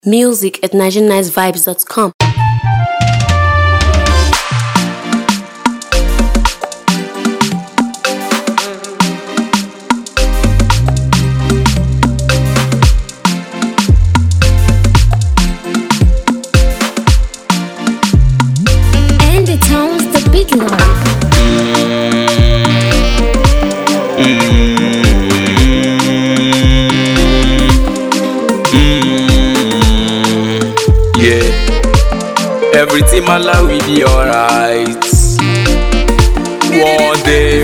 Music at nigerianicevibes.com. And it sounds the big lord. Yeah, everything my life will be alright. One day,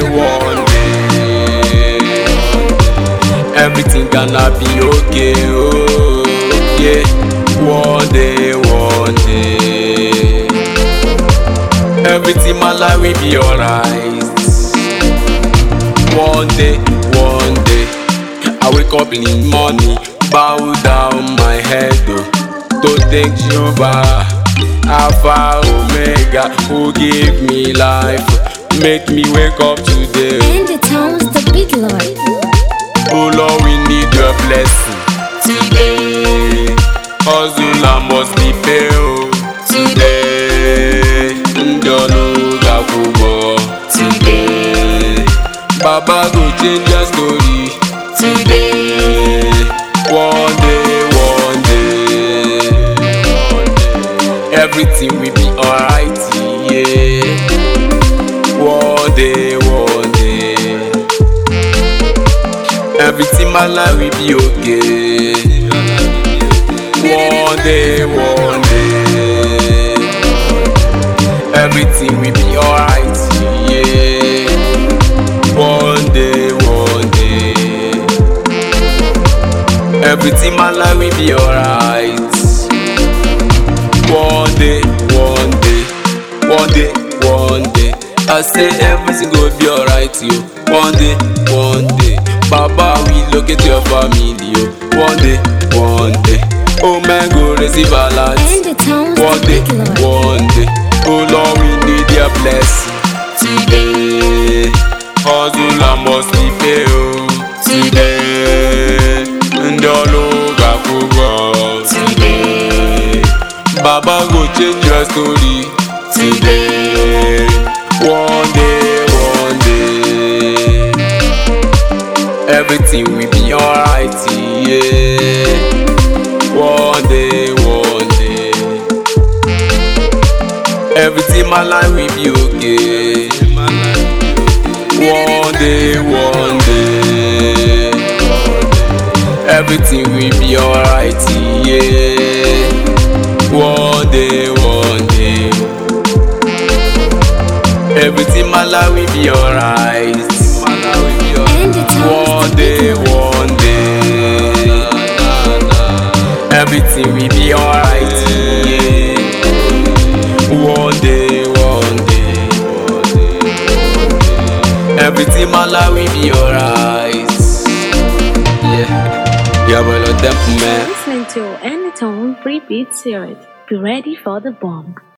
everything gonna be okay. Oh, yeah, one day, everything my life will be alright. One day, I wake up in the morning, bow down my head, to thank Jehovah, Alpha, Omega, who gave me life, make me wake up today. And it sounds the big lord. Oh Lord, we need your blessing today. Hustler must be paid today. Ndolo Kubo today. Baba go change your story today. One day, everything will be alright, yeah. One day, everything my life will be okay. One day, everything will be alright, yeah. One day, everything my life will be alright. One day, I say everything go be alright, yo. One day, Baba will locate your family, yo. One day, oh man go receive a lot. And it sounds One the day, big lord. oh Lord, we need your blessing today. Hustler must be paid today. Ndolo Kubo today. Baba go change your story today. One day, everything will be alright, yeah. One day, everything my life will be okay. One day, everything will be alright, yeah. One day, everything my life will be alright. And it sounds One day, everything will be alright, yeah. One day, everything my life will be alright. Yeah, boy, no temple, man. listening to Anytone Free Beat Series. Be ready for the bomb.